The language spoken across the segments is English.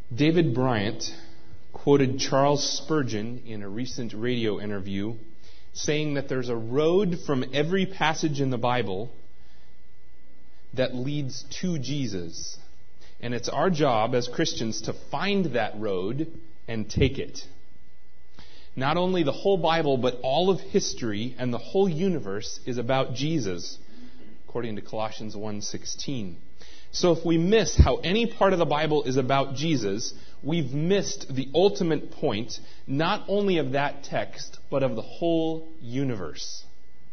David Bryant quoted Charles Spurgeon in a recent radio interview saying that there's a road from every passage in the Bible that leads to Jesus. And it's our job as Christians to find that road and take it. Not only the whole Bible, but all of history and the whole universe is about Jesus, according to Colossians 1:16. So if we miss how any part of the Bible is about Jesus, we've missed the ultimate point, not only of that text, but of the whole universe.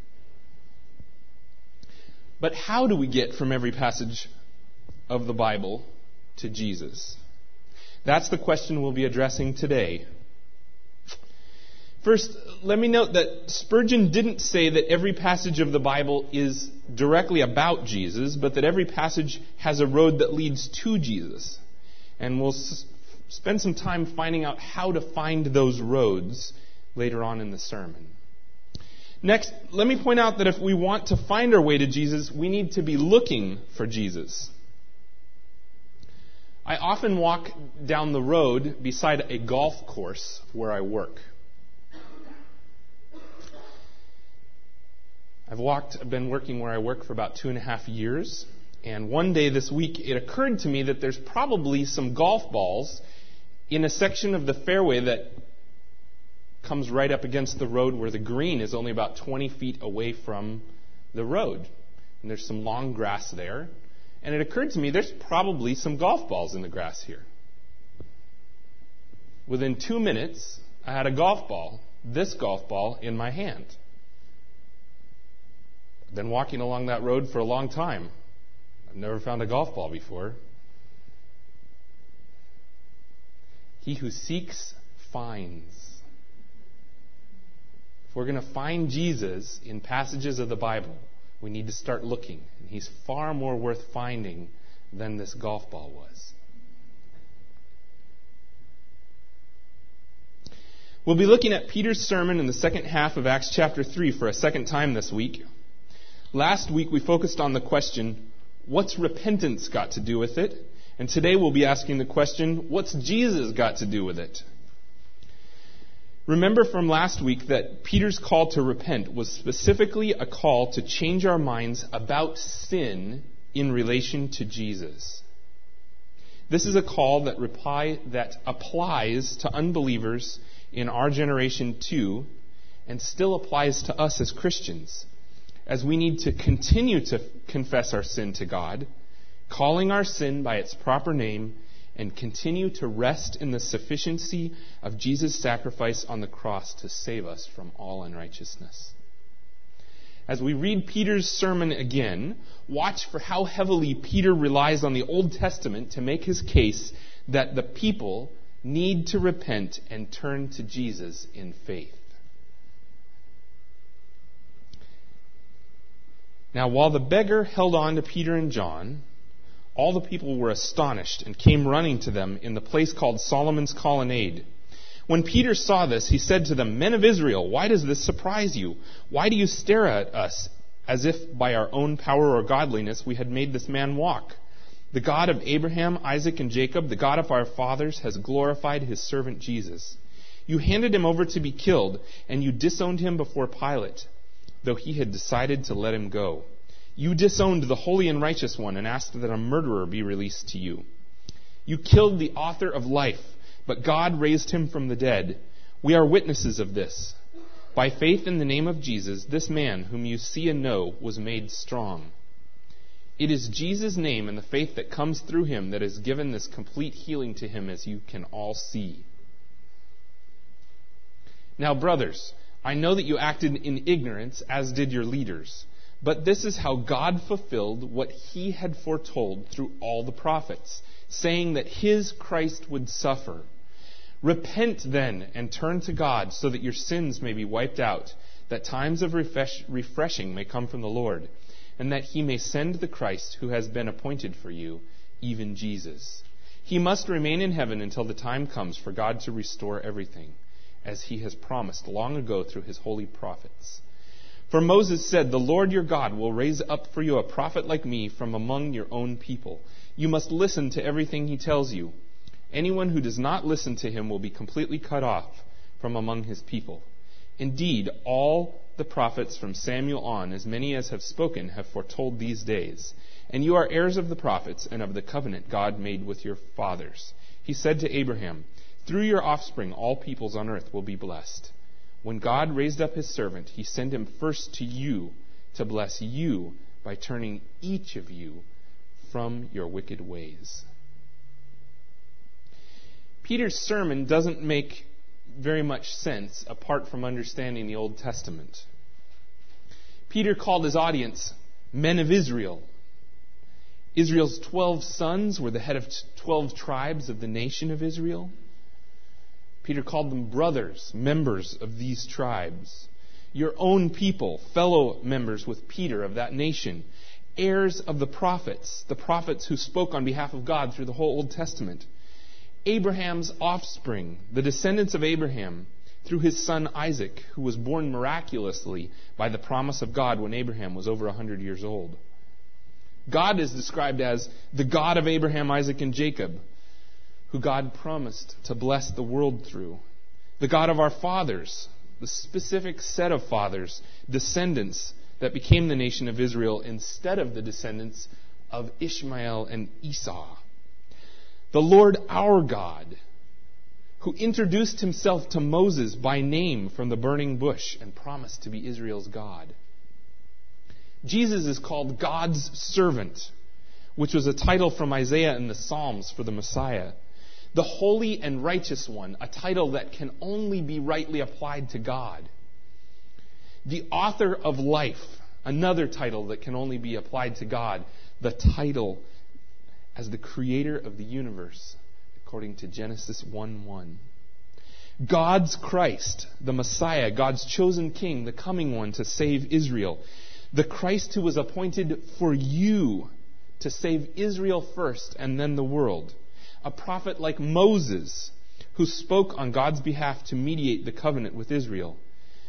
But how do we get from every passage of the Bible to Jesus? That's the question we'll be addressing today. First, let me note that Spurgeon didn't say that every passage of the Bible is directly about Jesus, but that every passage has a road that leads to Jesus. And we'll spend some time finding out how to find those roads later on in the sermon. Next, let me point out that if we want to find our way to Jesus, we need to be looking for Jesus. I often walk down the road beside a golf course where I work. I've been working where I work for about 2.5 years, and one day this week it occurred to me that there's probably some golf balls in a section of the fairway that comes right up against the road where the green is only about 20 feet away from the road. And there's some long grass there, and it occurred to me there's probably some golf balls in the grass here. Within 2 minutes, I had a golf ball, this golf ball, in my hand. I've been walking along that road for a long time. I've never found a golf ball before. He who seeks, finds. If we're going to find Jesus in passages of the Bible, we need to start looking. And he's far more worth finding than this golf ball was. We'll be looking at Peter's sermon in the second half of Acts chapter 3 for a second time this week. Last week we focused on the question, what's repentance got to do with it? And today we'll be asking the question, what's Jesus got to do with it? Remember from last week that Peter's call to repent was specifically a call to change our minds about sin in relation to Jesus. This is a call that applies to unbelievers in our generation too, and still applies to us as Christians, as we need to continue to confess our sin to God, calling our sin by its proper name, and continue to rest in the sufficiency of Jesus' sacrifice on the cross to save us from all unrighteousness. As we read Peter's sermon again, watch for how heavily Peter relies on the Old Testament to make his case that the people need to repent and turn to Jesus in faith. Now, while the beggar held on to Peter and John, all the people were astonished and came running to them in the place called Solomon's Colonnade. When Peter saw this, he said to them, "Men of Israel, why does this surprise you? Why do you stare at us as if by our own power or godliness we had made this man walk? The God of Abraham, Isaac, and Jacob, the God of our fathers, has glorified his servant Jesus. You handed him over to be killed, and you disowned him before Pilate, though he had decided to let him go. You disowned the holy and righteous one and asked that a murderer be released to you. You killed the author of life, but God raised him from the dead. We are witnesses of this. By faith in the name of Jesus, this man, whom you see and know, was made strong. It is Jesus' name and the faith that comes through him that has given this complete healing to him, as you can all see. Now, brothers, I know that you acted in ignorance, as did your leaders. But this is how God fulfilled what he had foretold through all the prophets, saying that his Christ would suffer. Repent then and turn to God so that your sins may be wiped out, that times of refreshing may come from the Lord, and that he may send the Christ who has been appointed for you, even Jesus. He must remain in heaven until the time comes for God to restore everything, as he has promised long ago through his holy prophets. For Moses said, 'The Lord your God will raise up for you a prophet like me from among your own people. You must listen to everything he tells you. Anyone who does not listen to him will be completely cut off from among his people. Indeed, all the prophets from Samuel on, as many as have spoken, have foretold these days. And you are heirs of the prophets and of the covenant God made with your fathers. He said to Abraham, through your offspring all peoples on earth will be blessed. When God raised up his servant, he sent him first to you to bless you by turning each of you from your wicked ways. Peter's sermon doesn't make very much sense apart from understanding the Old Testament. Peter called his audience men of Israel. Israel's 12 sons were the head of 12 tribes of the nation of Israel. Peter called them brothers, members of these tribes. Your own people, fellow members with Peter of that nation. Heirs of the prophets who spoke on behalf of God through the whole Old Testament. Abraham's offspring, the descendants of Abraham, through his son Isaac, who was born miraculously by the promise of God when Abraham was over 100 years old. God is described as the God of Abraham, Isaac, and Jacob, who God promised to bless the world through. The God of our fathers, the specific set of fathers, descendants that became the nation of Israel instead of the descendants of Ishmael and Esau. The Lord our God, who introduced himself to Moses by name from the burning bush and promised to be Israel's God. Jesus is called God's servant, which was a title from Isaiah and the Psalms for the Messiah. The Holy and Righteous One, a title that can only be rightly applied to God. The Author of Life, another title that can only be applied to God. The title as the Creator of the universe, according to Genesis 1:1. God's Christ, the Messiah, God's chosen King, the coming one to save Israel. The Christ who was appointed for you to save Israel first and then the world. A prophet like Moses, who spoke on God's behalf to mediate the covenant with Israel.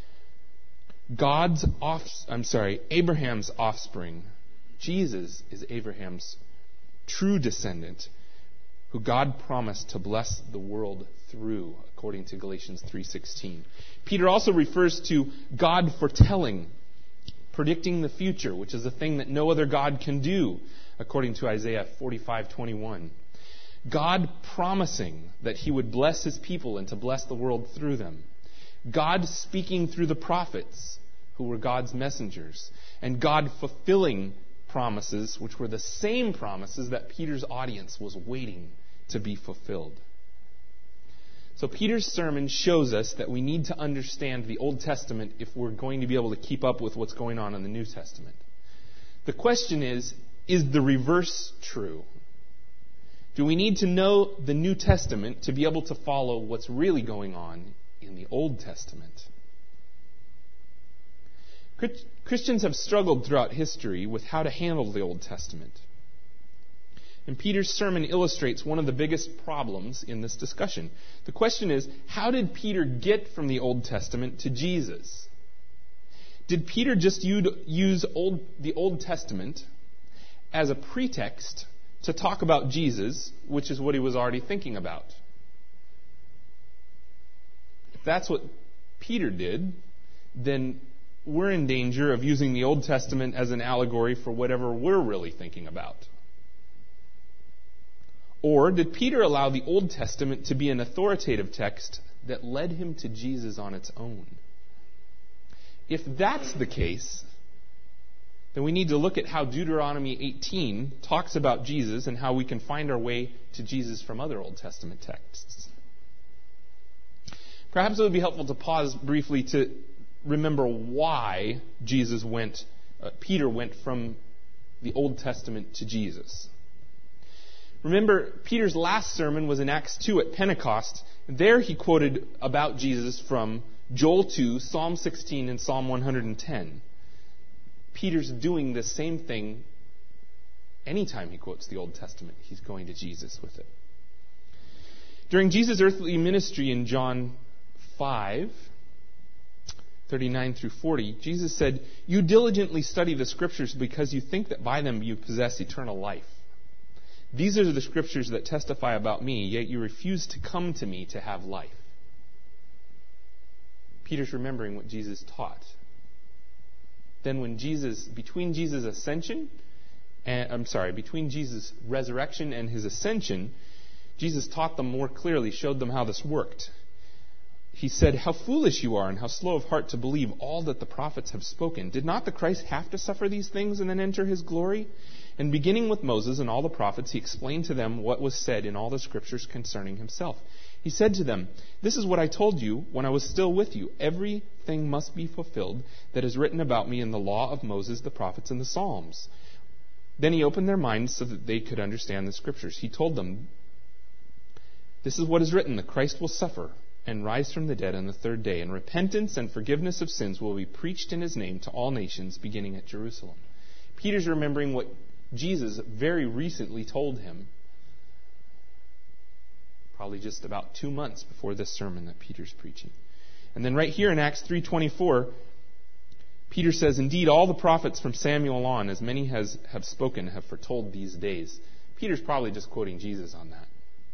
Abraham's offspring. Jesus is Abraham's true descendant, who God promised to bless the world through, according to Galatians 3:16. Peter also refers to God foretelling, predicting the future, which is a thing that no other God can do, according to Isaiah 45:21. God promising that he would bless his people and to bless the world through them. God speaking through the prophets, who were God's messengers. And God fulfilling promises, which were the same promises that Peter's audience was waiting to be fulfilled. So Peter's sermon shows us that we need to understand the Old Testament if we're going to be able to keep up with what's going on in the New Testament. The question is the reverse true? Do we need to know the New Testament to be able to follow what's really going on in the Old Testament? Christians have struggled throughout history with how to handle the Old Testament. And Peter's sermon illustrates one of the biggest problems in this discussion. The question is, how did Peter get from the Old Testament to Jesus? Did Peter just use the Old Testament as a pretext to talk about Jesus, which is what he was already thinking about? If that's what Peter did, then we're in danger of using the Old Testament as an allegory for whatever we're really thinking about. Or did Peter allow the Old Testament to be an authoritative text that led him to Jesus on its own? If that's the case, then we need to look at how Deuteronomy 18 talks about Jesus and how we can find our way to Jesus from other Old Testament texts. Perhaps it would be helpful to pause briefly to remember why Peter went from the Old Testament to Jesus. Remember, Peter's last sermon was in Acts 2 at Pentecost. There he quoted about Jesus from Joel 2, Psalm 16, and Psalm 110. Peter's doing the same thing anytime he quotes the Old Testament. He's going to Jesus with it. During Jesus' earthly ministry in John 5, 39 through 40, Jesus said, "You diligently study the Scriptures because you think that by them you possess eternal life. These are the scriptures that testify about me, yet you refuse to come to me to have life. Peter's remembering what Jesus taught. Then between Jesus' resurrection and his ascension, Jesus taught them more clearly, showed them how this worked. He said, "How foolish you are and how slow of heart to believe all that the prophets have spoken. Did not the Christ have to suffer these things and then enter his glory?" And beginning with Moses and all the prophets, he explained to them what was said in all the scriptures concerning himself. He said to them, "This is what I told you when I was still with you. Everything must be fulfilled that is written about me in the law of Moses, the prophets, and the Psalms." Then he opened their minds so that they could understand the scriptures. He told them, "This is what is written, the Christ will suffer and rise from the dead on the third day, and repentance and forgiveness of sins will be preached in his name to all nations, beginning at Jerusalem." Peter's remembering what Jesus very recently told him, probably just about 2 months before this sermon that Peter's preaching. And then right here in Acts 3:24, Peter says, "Indeed, all the prophets from Samuel on, as many as have spoken, have foretold these days." Peter's probably just quoting Jesus on that.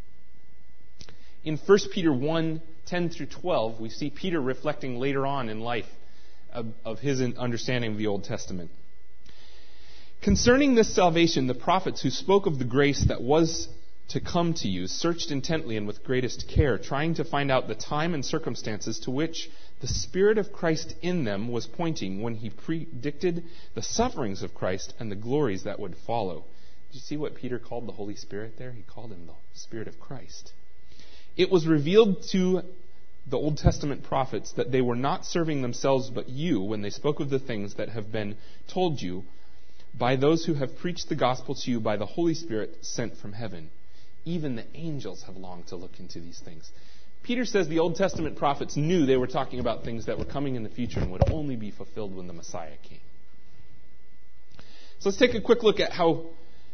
In 1 Peter 1:10 through 12, we see Peter reflecting later on in life of his understanding of the Old Testament. "Concerning this salvation, the prophets who spoke of the grace that was to come to you searched intently and with greatest care, trying to find out the time and circumstances to which the Spirit of Christ in them was pointing when he predicted the sufferings of Christ and the glories that would follow." Did you see what Peter called the Holy Spirit there? He called him the Spirit of Christ. "It was revealed to the Old Testament prophets that they were not serving themselves but you when they spoke of the things that have been told you by those who have preached the gospel to you by the Holy Spirit sent from heaven. Even the angels have longed to look into these things." Peter says the Old Testament prophets knew they were talking about things that were coming in the future and would only be fulfilled when the Messiah came. So let's take a quick look at how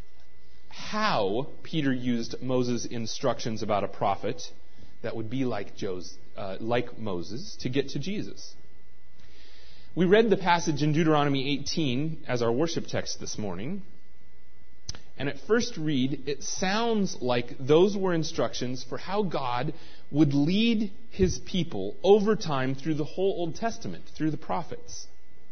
Peter used Moses' instructions about a prophet that would be like Moses to get to Jesus. We read the passage in Deuteronomy 18 as our worship text this morning. And at first read, it sounds like those were instructions for how God would lead his people over time through the whole Old Testament, through the prophets.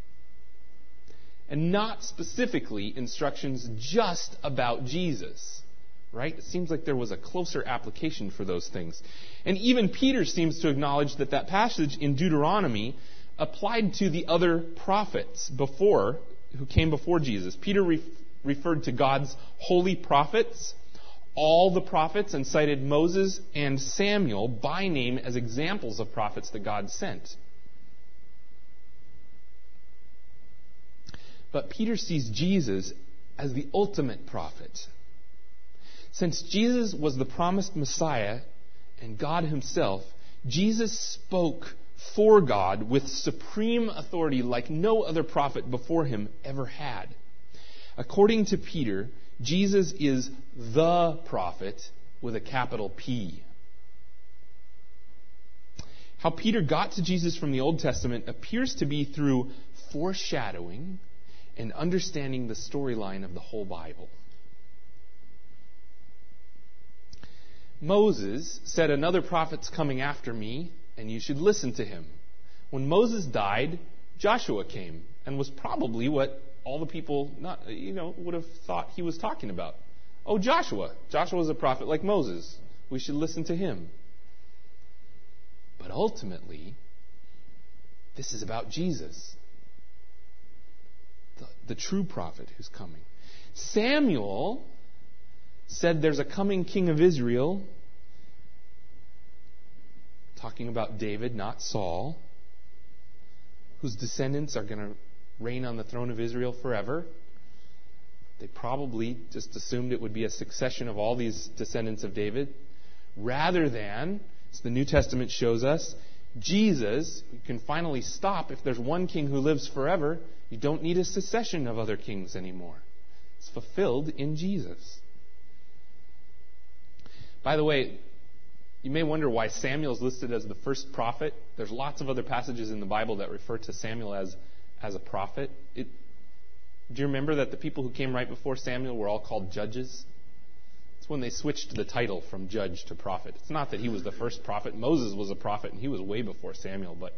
And not specifically instructions just about Jesus. Right? It seems like there was a closer application for those things. And even Peter seems to acknowledge that passage in Deuteronomy applied to the other prophets who came before Jesus. Peter referred to God's holy prophets, all the prophets, and cited Moses and Samuel by name as examples of prophets that God sent. But Peter sees Jesus as the ultimate prophet. Since Jesus was the promised Messiah and God himself, Jesus spoke for God with supreme authority like no other prophet before him ever had. According to Peter, Jesus is the prophet with a capital P. How Peter got to Jesus from the Old Testament appears to be through foreshadowing and understanding the storyline of the whole Bible. Moses said, "Another prophet's coming after me, and you should listen to him." When Moses died, Joshua came, and was probably what all the people would have thought he was talking about. Oh, Joshua. Joshua's a prophet like Moses. We should listen to him. But ultimately, this is about Jesus, the true prophet who's coming. Samuel said there's a coming king of Israel, talking about David, not Saul, whose descendants are going to reign on the throne of Israel forever. They probably just assumed it would be a succession of all these descendants of David, rather than, as the New Testament shows us, Jesus, who can finally stop. If there's one king who lives forever, you don't need a succession of other kings anymore. It's fulfilled in Jesus. By the way, you may wonder why Samuel is listed as the first prophet. There's lots of other passages in the Bible that refer to Samuel as a prophet. Do you remember that the people who came right before Samuel were all called judges? It's when they switched the title from judge to prophet. It's not that he was the first prophet. Moses was a prophet, and he was way before Samuel, but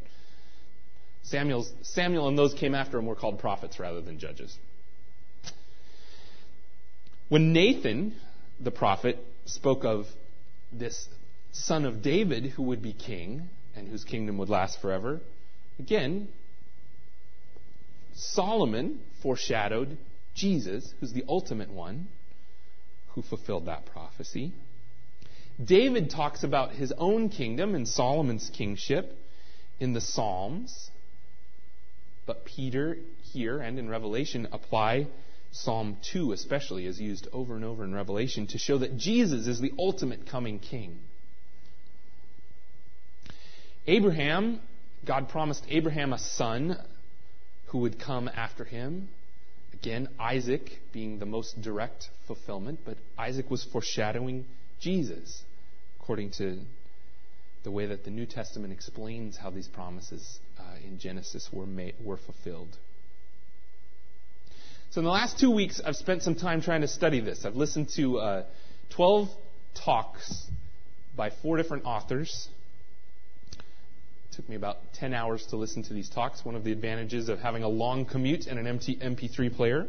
Samuel and those came after him were called prophets rather than judges. When Nathan, the prophet, spoke of this son of David who would be king and whose kingdom would last forever, again, Solomon foreshadowed Jesus, who's the ultimate one, who fulfilled that prophecy. David talks about his own kingdom and Solomon's kingship in the Psalms. But Peter here and in Revelation apply Psalm 2 especially, is used over and over in Revelation to show that Jesus is the ultimate coming king. Abraham, God promised Abraham a son who would come after him. Again, Isaac being the most direct fulfillment, but Isaac was foreshadowing Jesus, according to the way that the New Testament explains how these promises in Genesis were fulfilled. So in the last 2 weeks, I've spent some time trying to study this. I've listened to 12 talks by 4 different authors. It took me about 10 hours to listen to these talks, one of the advantages of having a long commute and an empty MP3 player.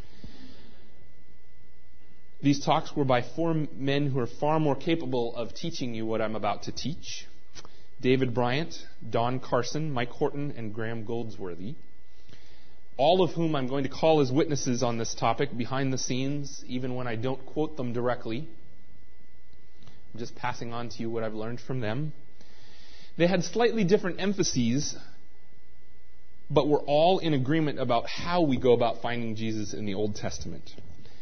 These talks were by 4 men who are far more capable of teaching you what I'm about to teach. David Bryant, Don Carson, Mike Horton, and Graham Goldsworthy. All of whom I'm going to call as witnesses on this topic behind the scenes, even when I don't quote them directly. I'm just passing on to you what I've learned from them. They had slightly different emphases, but were all in agreement about how we go about finding Jesus in the Old Testament.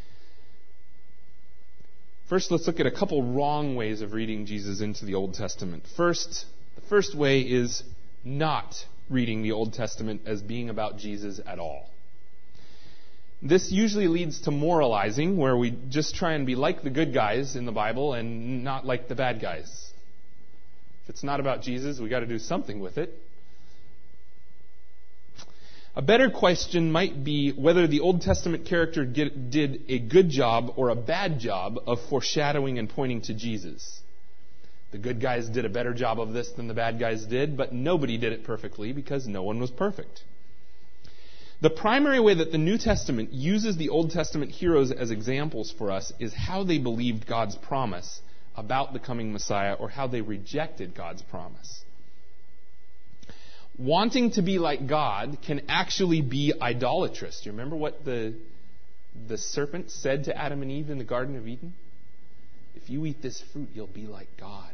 First, let's look at a couple wrong ways of reading Jesus into the Old Testament. The first way is not reading the Old Testament as being about Jesus at all. This usually leads to moralizing, where we just try and be like the good guys in the Bible and not like the bad guys. If it's not about Jesus, we got to do something with it. A better question might be whether the Old Testament character did a good job or a bad job of foreshadowing and pointing to Jesus. The good guys did a better job of this than the bad guys did, but nobody did it perfectly because no one was perfect. The primary way that the New Testament uses the Old Testament heroes as examples for us is how they believed God's promise about the coming Messiah, or how they rejected God's promise. Wanting to be like God can actually be idolatrous. Do you remember what the serpent said to Adam and Eve in the Garden of Eden? If you eat this fruit, you'll be like God.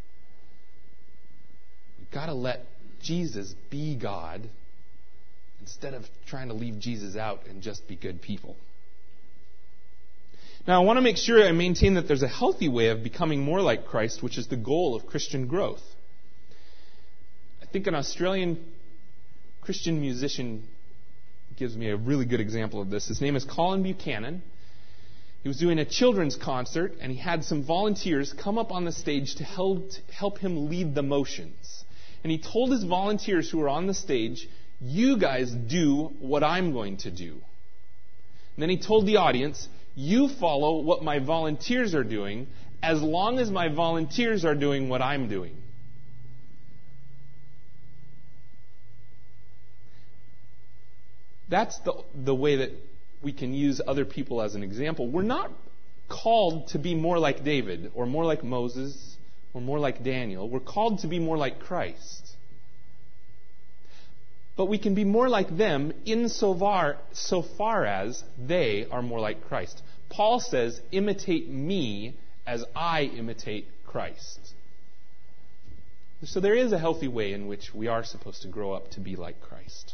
We've got to let Jesus be God instead of trying to leave Jesus out and just be good people. Now, I want to make sure I maintain that there's a healthy way of becoming more like Christ, which is the goal of Christian growth. I think an Australian Christian musician gives me a really good example of this. His name is Colin Buchanan. He was doing a children's concert, and he had some volunteers come up on the stage to help him lead the motions. And he told his volunteers who were on the stage, "You guys do what I'm going to do." And then he told the audience, "You follow what my volunteers are doing, as long as my volunteers are doing what I'm doing." That's the way that we can use other people as an example. We're not called to be more like David, or more like Moses, or more like Daniel. We're called to be more like Christ. But we can be more like them so far as they are more like Christ. Paul says, "Imitate me as I imitate Christ." So there is a healthy way in which we are supposed to grow up to be like Christ.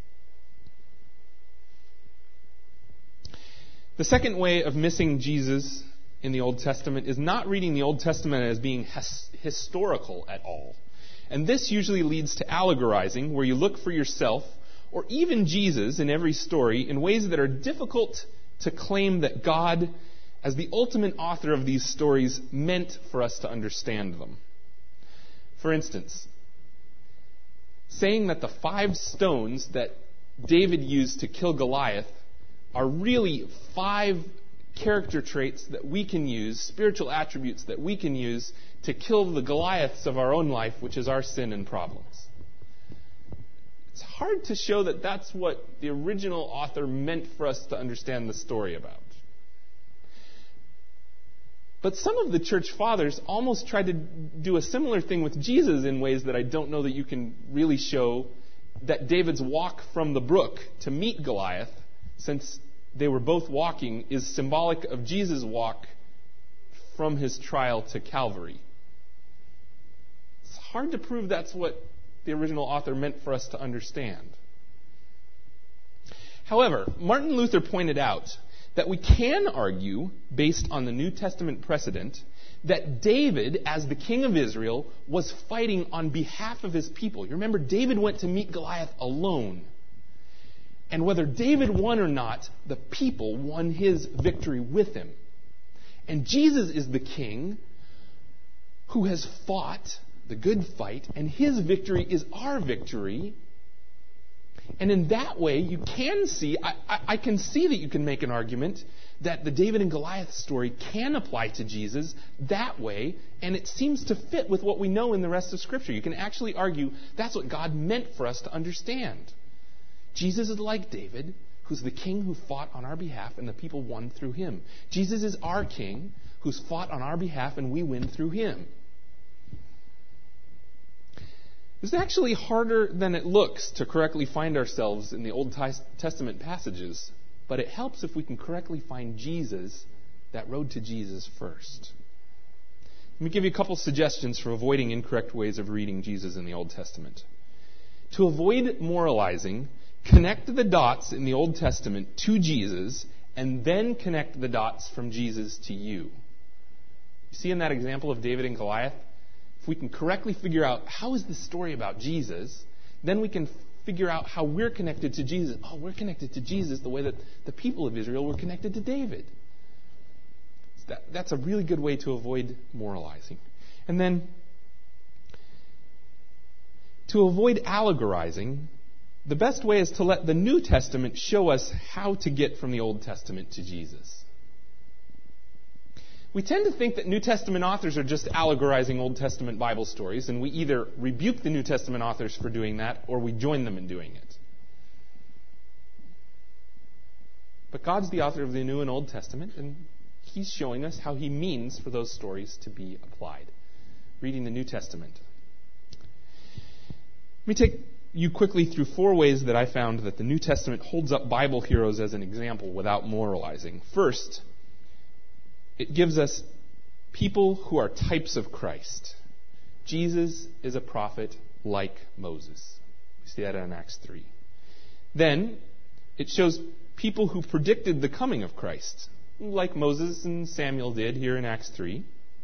The second way of missing Jesus in the Old Testament is not reading the Old Testament as being historical at all. And this usually leads to allegorizing, where you look for yourself, or even Jesus in every story, in ways that are difficult to claim that God, as the ultimate author of these stories, meant for us to understand them. For instance, saying that the 5 stones that David used to kill Goliath are really 5 character traits that we can use, spiritual attributes that we can use to kill the Goliaths of our own life, which is our sin and problems. It's hard to show that that's what the original author meant for us to understand the story about. But some of the church fathers almost tried to do a similar thing with Jesus in ways that I don't know that you can really show that David's walk from the brook to meet Goliath, since they were both walking, is symbolic of Jesus' walk from his trial to Calvary. It's hard to prove that's what the original author meant for us to understand. However, Martin Luther pointed out that we can argue, based on the New Testament precedent, that David, as the king of Israel, was fighting on behalf of his people. You remember, David went to meet Goliath alone. And whether David won or not, the people won his victory with him. And Jesus is the king who has fought the good fight, and his victory is our victory. And in that way, you can see, I can see that you can make an argument that the David and Goliath story can apply to Jesus that way, and it seems to fit with what we know in the rest of Scripture. You can actually argue that's what God meant for us to understand. Jesus is like David, who's the king who fought on our behalf, and the people won through him. Jesus is our king, who's fought on our behalf, and we win through him. It's actually harder than it looks to correctly find ourselves in the Old Testament passages, but it helps if we can correctly find Jesus, that road to Jesus first. Let me give you a couple suggestions for avoiding incorrect ways of reading Jesus in the Old Testament. To avoid moralizing, connect the dots in the Old Testament to Jesus, and then connect the dots from Jesus to you. You see in that example of David and Goliath? If we can correctly figure out how is this story about Jesus, then we can figure out how we're connected to Jesus. Oh, we're connected to Jesus the way that the people of Israel were connected to David. That's a really good way to avoid moralizing. And then, to avoid allegorizing, the best way is to let the New Testament show us how to get from the Old Testament to Jesus. We tend to think that New Testament authors are just allegorizing Old Testament Bible stories, and we either rebuke the New Testament authors for doing that, or we join them in doing it. But God's the author of the New and Old Testament, and He's showing us how He means for those stories to be applied. Reading the New Testament. Let me take you quickly through 4 ways that I found that the New Testament holds up Bible heroes as an example without moralizing. First, it gives us people who are types of Christ. Jesus is a prophet like Moses. We see that in Acts 3. Then, it shows people who predicted the coming of Christ, like Moses and Samuel did here in Acts 3.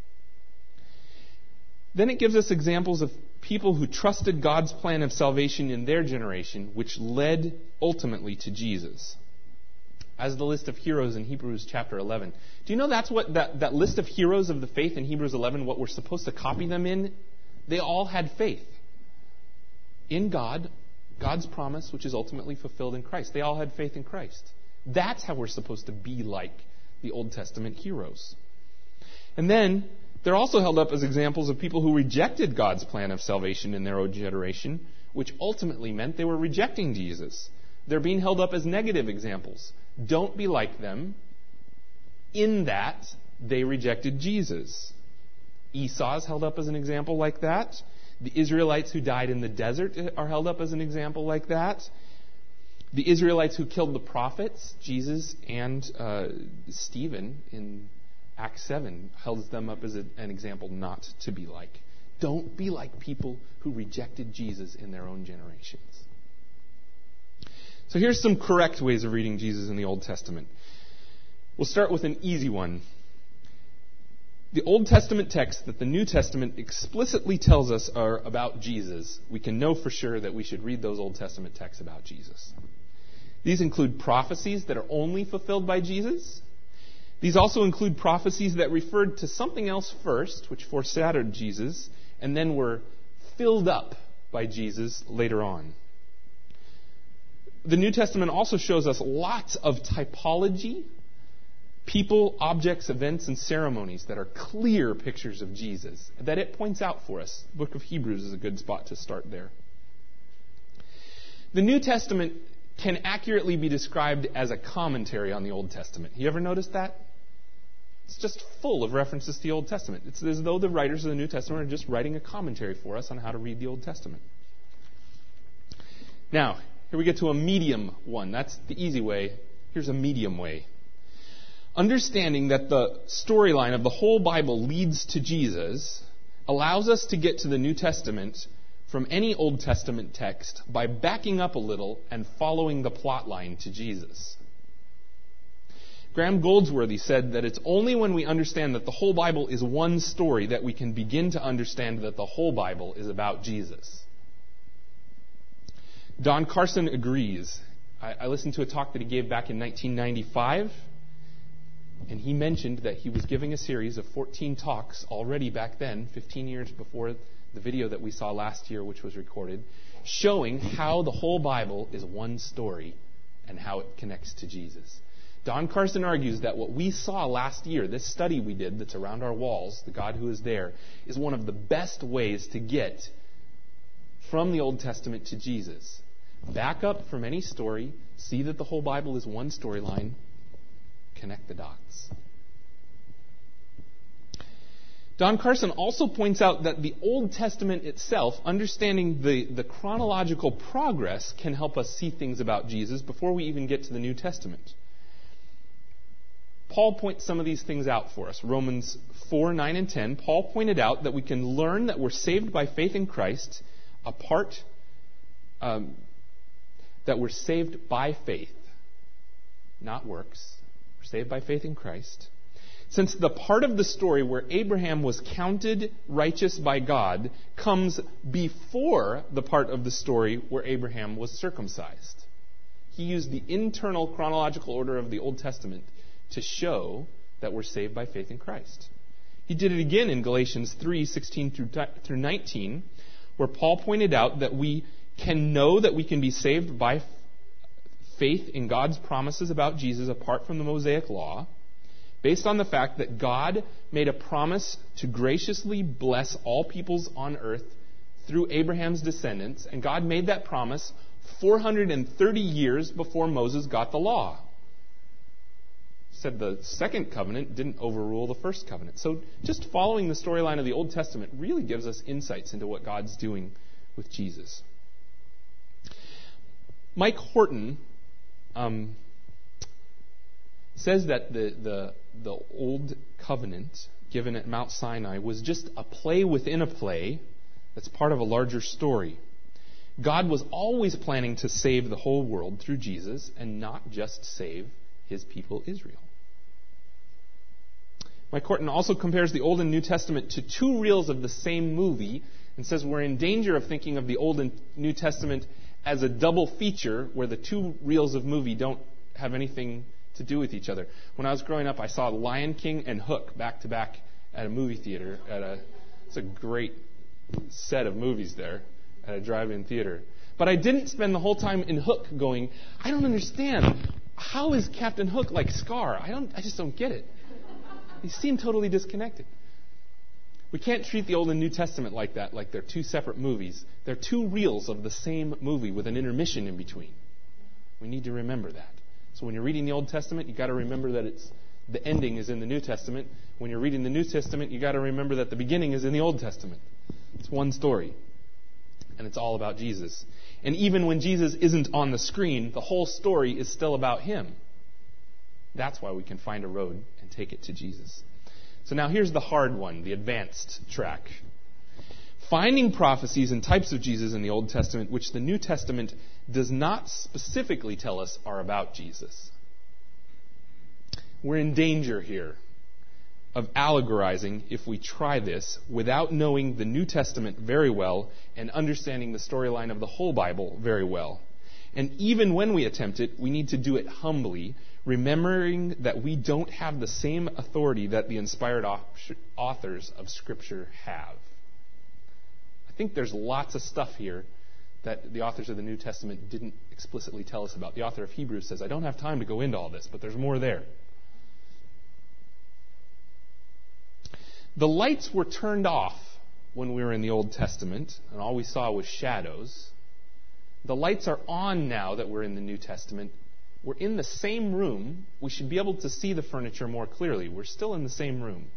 Then it gives us examples of people who trusted God's plan of salvation in their generation, which led ultimately to Jesus. As the list of heroes in Hebrews chapter 11. Do you know that's what that list of heroes of the faith in Hebrews 11, what we're supposed to copy them in? They all had faith in God, God's promise, which is ultimately fulfilled in Christ. They all had faith in Christ. That's how we're supposed to be like the Old Testament heroes. And then they're also held up as examples of people who rejected God's plan of salvation in their own generation, which ultimately meant they were rejecting Jesus. They're being held up as negative examples. Don't be like them in that they rejected Jesus. Esau is held up as an example like that. The Israelites who died in the desert are held up as an example like that. The Israelites who killed the prophets, Jesus and Stephen in Acts 7, holds them up as an example not to be like. Don't be like people who rejected Jesus in their own generations. So here's some correct ways of reading Jesus in the Old Testament. We'll start with an easy one. The Old Testament texts that the New Testament explicitly tells us are about Jesus, we can know for sure that we should read those Old Testament texts about Jesus. These include prophecies that are only fulfilled by Jesus. These also include prophecies that referred to something else first, which foreshadowed Jesus, and then were filled up by Jesus later on. The New Testament also shows us lots of typology, people, objects, events, and ceremonies that are clear pictures of Jesus, that it points out for us. The book of Hebrews is a good spot to start there. The New Testament can accurately be described as a commentary on the Old Testament. You ever noticed that? It's just full of references to the Old Testament. It's as though the writers of the New Testament are just writing a commentary for us on how to read the Old Testament. Now, here we get to a medium one. That's the easy way. Here's a medium way. Understanding that the storyline of the whole Bible leads to Jesus allows us to get to the New Testament from any Old Testament text by backing up a little and following the plot line to Jesus. Graham Goldsworthy said that it's only when we understand that the whole Bible is one story that we can begin to understand that the whole Bible is about Jesus. Don Carson agrees. I listened to a talk that he gave back in 1995, and he mentioned that he was giving a series of 14 talks already back then, 15 years before the video that we saw last year, which was recorded, showing how the whole Bible is one story and how it connects to Jesus. Don Carson argues that what we saw last year, this study we did that's around our walls, The God Who Is There, is one of the best ways to get from the Old Testament to Jesus. Back up from any story, see that the whole Bible is one storyline, connect the dots. Don Carson also points out that the Old Testament itself, understanding the chronological progress, can help us see things about Jesus before we even get to the New Testament. Paul points some of these things out for us. Romans 4, 9, and 10, Paul pointed out that we can learn that we're saved by faith in Christ that we're saved by faith, not works. We're saved by faith in Christ. Since the part of the story where Abraham was counted righteous by God comes before the part of the story where Abraham was circumcised. He used the internal chronological order of the Old Testament to show that we're saved by faith in Christ. He did it again in Galatians 3, 16 through 19, where Paul pointed out that we can know that we can be saved by faith in God's promises about Jesus apart from the Mosaic law, based on the fact that God made a promise to graciously bless all peoples on earth through Abraham's descendants, and God made that promise 430 years before Moses got the law. Said the second covenant didn't overrule the first covenant. So just following the storyline of the Old Testament really gives us insights into what God's doing with Jesus. Mike Horton says that the Old Covenant given at Mount Sinai was just a play within a play that's part of a larger story. God was always planning to save the whole world through Jesus and not just save his people Israel. Mike Horton also compares the Old and New Testament to two reels of the same movie and says we're in danger of thinking of the Old and New Testament as a double feature where the two reels of movie don't have anything to do with each other. When I was growing up, I saw Lion King and Hook back to back at a movie theater. It's a great set of movies there at a drive-in theater. But I didn't spend the whole time in Hook going, I don't understand. How is Captain Hook like Scar? I just don't get it. They seem totally disconnected. We can't treat the Old and New Testament like that, like they're two separate movies. They're two reels of the same movie with an intermission in between. We need to remember that. So when you're reading the Old Testament, you've got to remember that the ending is in the New Testament. When you're reading the New Testament, you've got to remember that the beginning is in the Old Testament. It's one story. And it's all about Jesus. And even when Jesus isn't on the screen, the whole story is still about him. That's why we can find a road and take it to Jesus. So now here's the hard one, the advanced track. Finding prophecies and types of Jesus in the Old Testament which the New Testament does not specifically tell us are about Jesus. We're in danger here of allegorizing if we try this without knowing the New Testament very well and understanding the storyline of the whole Bible very well. And even when we attempt it, we need to do it humbly, remembering that we don't have the same authority that the inspired authors of Scripture have. I think there's lots of stuff here that the authors of the New Testament didn't explicitly tell us about. The author of Hebrews says, I don't have time to go into all this, but there's more there. The lights were turned off when we were in the Old Testament, and all we saw was shadows. The lights are on now that we're in the New Testament. We're in the same room. We should be able to see the furniture more clearly. We're still in the same room.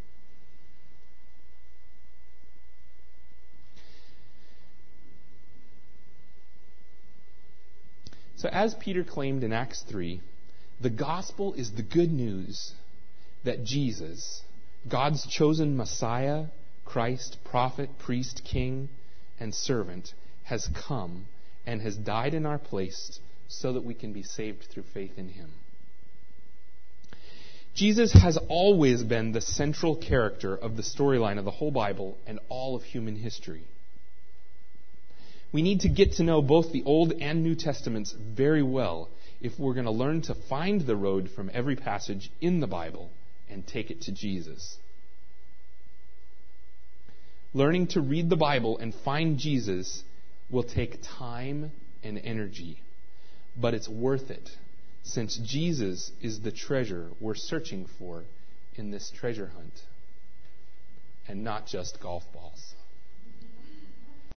So as Peter claimed in Acts 3, the gospel is the good news that Jesus, God's chosen Messiah, Christ, prophet, priest, king, and servant, has come and has died in our place so that we can be saved through faith in him. Jesus has always been the central character of the storyline of the whole Bible and all of human history. We need to get to know both the Old and New Testaments very well if we're going to learn to find the road from every passage in the Bible and take it to Jesus. Learning to read the Bible and find Jesus will take time and energy, but it's worth it, since Jesus is the treasure we're searching for in this treasure hunt, and not just golf balls.